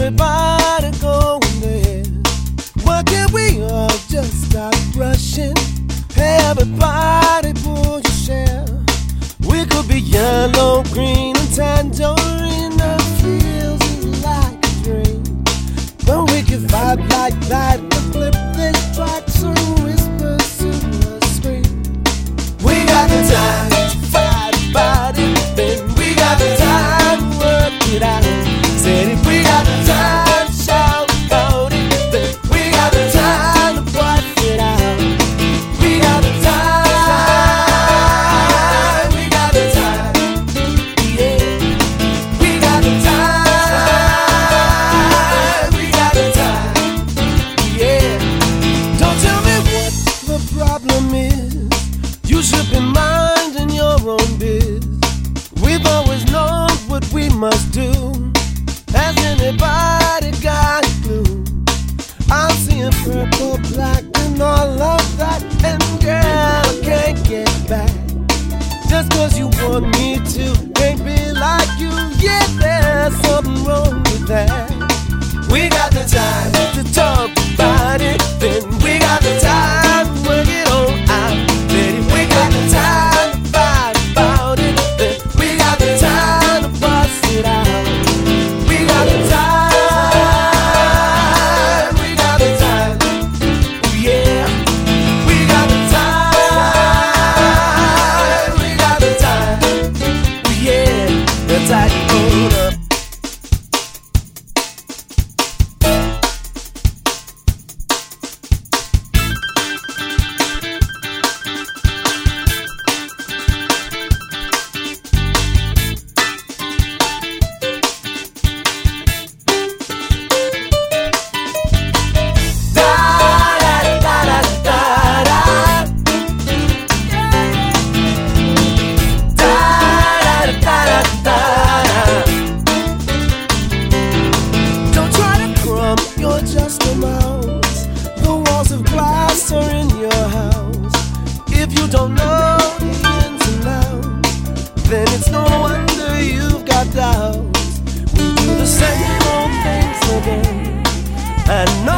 everybody going there? Why can't we all just stop rushing? Hey, everybody pull your share. We could be yellow, green, and tangerine. That feels like a dream. But we can vibe like that. We flip this track so whispers to the screen. We got the time to fight about it, then we got the time to work it out. Said if we got the time to shout about it, then we got the time to fight it out. We got the time, we got the time, yeah. We got the time, we got the time, yeah. Don't tell me what the problem is. You should be minding your own biz. We've always known what we must do. Has anybody got a clue? I'm seeing purple, black, and all of that. And girl, I can't get back. Just cause you want me to, can't be like you. Yeah, there's something wrong with that. We got the time to talk about it, then we got the time to work it on out. Then if we got the time to fight about it, then we got the time to bust it out. We got the time, we got the time, yeah. We got the time, we got the time, yeah. The time hold up. Don't try to crumb, you're just a mouse. The walls of glass are in your house. If you don't know the ins and outs, then it's no wonder you've got doubts. We do the same old things again, and no